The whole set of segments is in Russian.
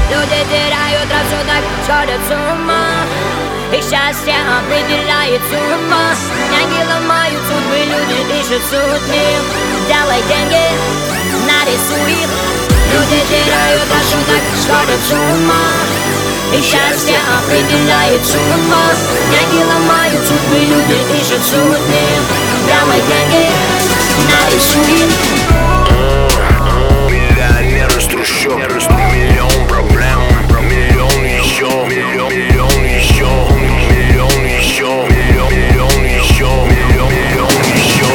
Люди теряют рассудок, сходят с ума, и счастье определяет судьба. Деньги ломают судьбы, люди ищут судьбы. Делай деньги, нарисуй их. Люди теряют рассудок, сходят с ума, и счастье определяет судьба. Деньги ломают судьбы, люди ищут судьбы. Делай деньги, нарисуй их. Миллионер из трущоб, миллион проблем, миллион еще, миллион еще, миллион еще, миллион еще, миллион еще.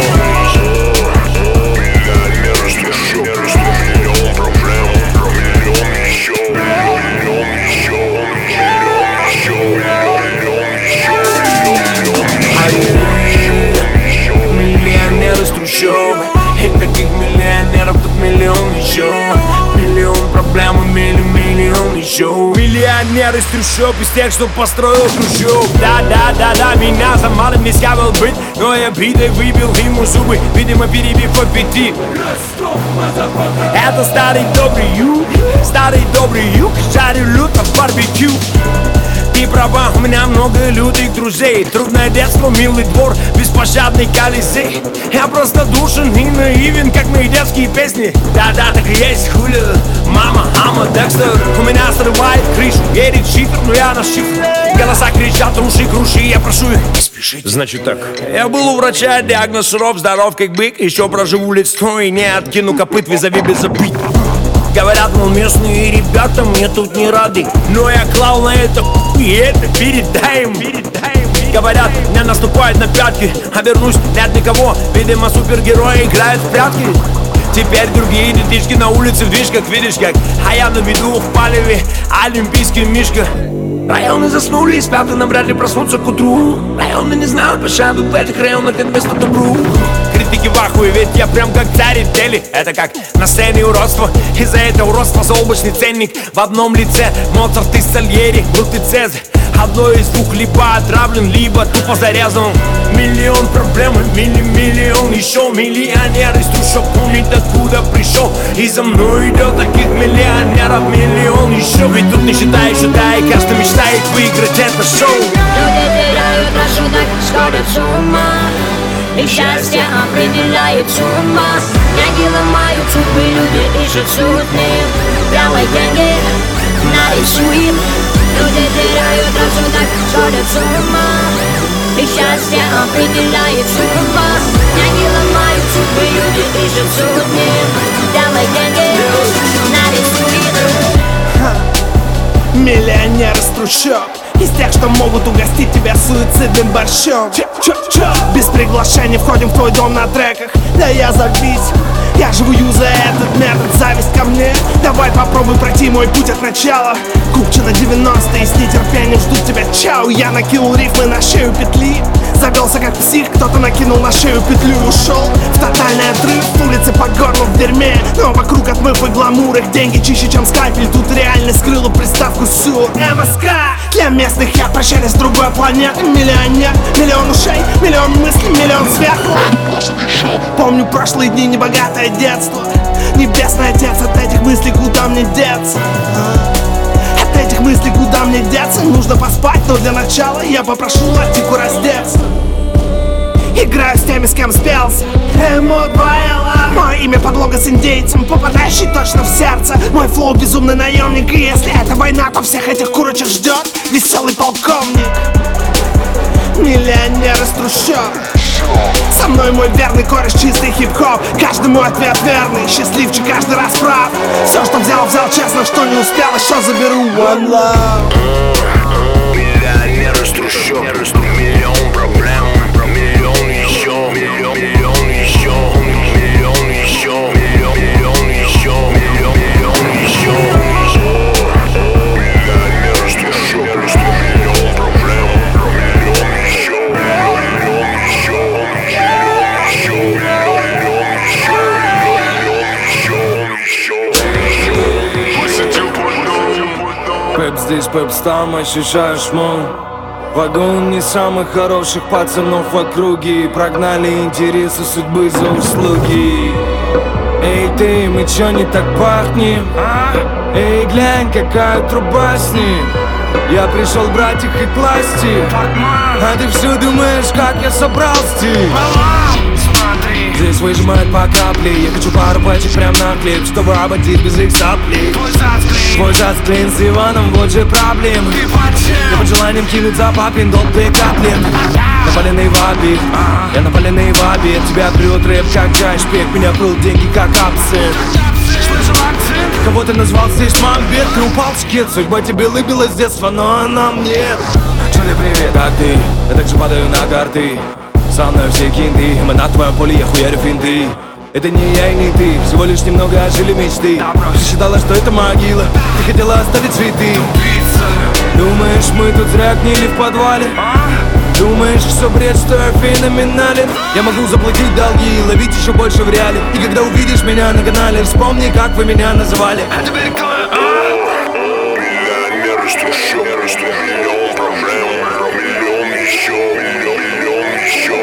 Миллионер из трущоб, миллион проблем, миллион еще, миллион еще, миллион еще, миллионер из трущоб. И таких миллионеров тут миллион еще. Миллион проблем, миллион еще. Миллионер из трущоб, из тех, что построил Хрущев. Да, меня за малым нельзя был быть, но я битой выбил ему зубы, видимо перебив по 5. Это старый добрый юг, жарю люто в барбекю. Ты права, у меня много лютых друзей. Трудное детство, милый двор, беспощадный колизей. Я просто душен и наивен, как мои детские песни. Да, так и есть, хули, мама, Декстер. У меня срывает крышу, верит шифр, но я на шифр. Голоса кричат, руши, круши, я прошу их не спешить. Значит так, я был у врача, диагноз суров, здоров как бык. Еще проживу лет 100 и не откину копыт, визави без забыть. Говорят, мол, местные ребята мне тут не рады, но я клал на это и это передай им. Говорят, мне наступают на пятки, обернусь, нет никого, видимо, супергерои играют в прятки. Теперь другие детишки на улице в движках, видишь как, а я на виду в палеве, олимпийский мишка. Районы заснули и спят, и нам вряд ли проснутся к утру. Районы не знают пощаду, в этих районах это место добру. Критики в ахуе, ведь я прям как царь и тели. Это как на сцене уродство, из-за этого уродства заоблачный ценник в одном лице. Моцарт и Сальери, Брут и Цезарь. Одно из двух, либо отравлен, либо тупо зарезан. Миллион проблем, миллион еще. Миллионер из трущоб помнит, откуда пришел. И за мной идет таких миллионеров миллион еще. Ведь тут не считаешь, и каждый мечтает выиграть это шоу. Люди теряют рассудок, сходят с ума, и счастье определяет судьба. Деньги ломают судьбы, люди ищут судьбы. Делай деньги, нарисуй их. Люди теряют рассудок, сходят с ума, и счастье определяет судьба. Деньги ломают судьбы, люди ищут судьбы. Делай деньги, нарисуй их. Миллионер из трущоб, из тех, что могут угостить тебя суицидным борщом. Без приглашения входим в твой дом на треках. Да я забить, я живу за этот метод, зависть ко мне. Давай попробуй пройти мой путь от начала. Купчино 90-е, с нетерпением ждут тебя, чау. Я накинул рифмы на шею петли, завелся как псих, кто-то накинул на шею петлю и ушел в тотальный отрыв. Улицы по горлу в дерьме, но вокруг отмыв и гламур. Их деньги чище, чем скальпель, тут реальность скрыла приставку СУР. МСК для местных я прощаюсь с другой планеты. Миллионер, миллион ушей, миллион мыслей, миллион сверху. Помню прошлые дни, небогатое детство. Небесный отец, от этих мыслей куда мне деться? От этих мыслей куда мне деться? Нужно поспать, но для начала я попрошу Латику раздеться. Играю с теми, с кем спелся. Мое имя подлога с индейцем, попадающий точно в сердце. Мой флоу безумный наемник, и если это война, то всех этих курочек ждет веселый полковник. Миллионер из трущоб, со мной мой верный кореш, чистый хип-хоп. Каждый мой ответ верный, счастливчик каждый раз прав. Все, что взял честно, что не успел, еще заберу. One love. Миллионер из трущоб, миллион проблем, миллион еще, миллион еще, миллион еще, миллион еще, миллион еще. Миллионер из трущоб, миллион проблем, миллион еще, миллион еще, Пеп здесь, пеп там, ощущаешь мой вагон не самых хороших пацанов в округе. Прогнали интересы судьбы за услуги. Эй ты, мы чё не так пахнем? Эй, глянь, какая труба с ним. Я пришел брать их и класть их. А ты все думаешь, как я собрал стих. Здесь выжимают по капле. Я хочу пару пачек прям на хлеб, чтобы обойти без их соплей. Твой зацклин с Иваном, вот же проблемы. Я под желанием кинуть за папин долг две котлеты. Напаленный в обид, я напаленный в обед. Тебя прет рэп, как чай шпек. Меня прут деньги, как абсент. Кого ты назвал здесь Макбет? Ты упал в скет. Судьба тебе лыбила с детства, но она мне. Джонни, привет, как ты? Я также падаю на карты. Со мной все кинты, мы на твоем поле, я хуярю финты. Это не я и не ты, всего лишь немного ожили мечты. Ты считала, что это могила, ты хотела оставить цветы. Думаешь, мы тут зря гнили в подвале? Думаешь, все бред, что я феноменален? Я могу заплатить долги и ловить еще больше в реале. И когда увидишь меня на канале, вспомни, как вы меня называли. А теперь Миллионер из трущоб, миллион проблем, миллион еще, миллион еще,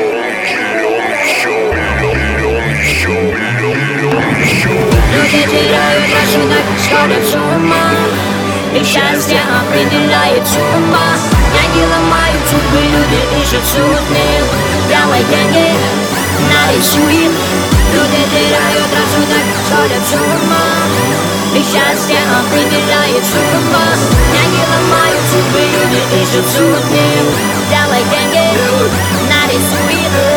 миллион еще. Люди теряют рассудок, сходят с ума. Их счастье определяет сумма. Деньги ломают судьбы, люди ищут судьбы. Делай деньги, нарисуй. Люди теряют рассудок, сходят с ума. Их счастье определяет сумма. Деньги ломают судьбы, люди ищут судьбы. Делай деньги, нарисуй.